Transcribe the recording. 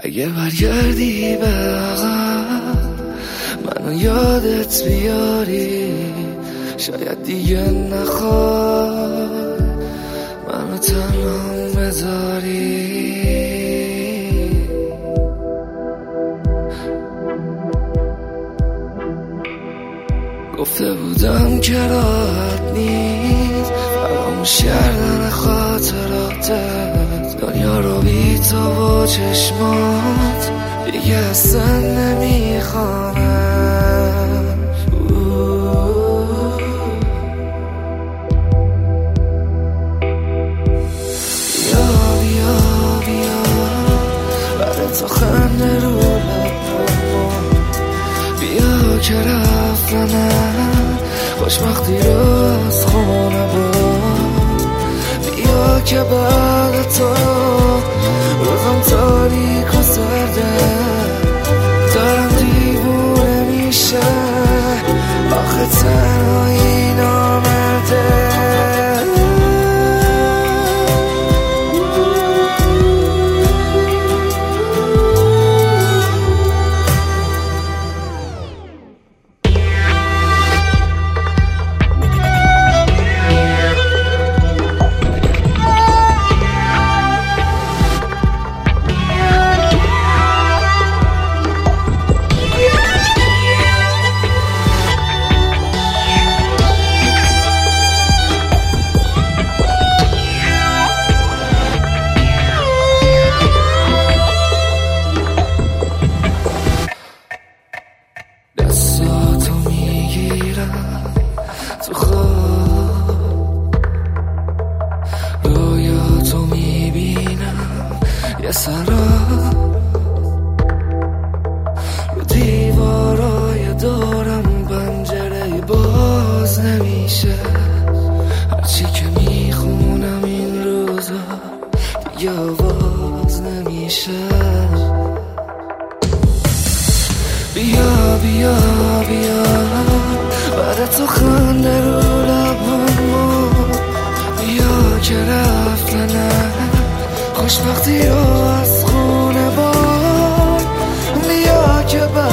اگه برگردی به عقب منو یادت بیاری، شاید دیگه نخوای منو تنها بذاری. گفته بودم که راحت نیست فراموش کردن خاطراتت، دنیا رو بی تو و چشمات دیگه اصلا نمیخوانم. بیا بیا بیا برای تو خنده رو لبم، بیا که رفتنم خوشبختی رو از خونه بود، بیا که بعد تو روزم تاریک و سرده، دارم دیوونه میشه آخه تنهایی نامرده. دستاتو میگیرم تو خواب، رویاتو میبینم یه سراب، رو دیوارای دورم پنجره باز نمیشه، هرچی که میخونم این روزا دیگه آواز نمیشه. بیا بیا بیا برای تو خنده رو لبم، بیا که رفتنم خوشبختی رو از خونه بار، بیا که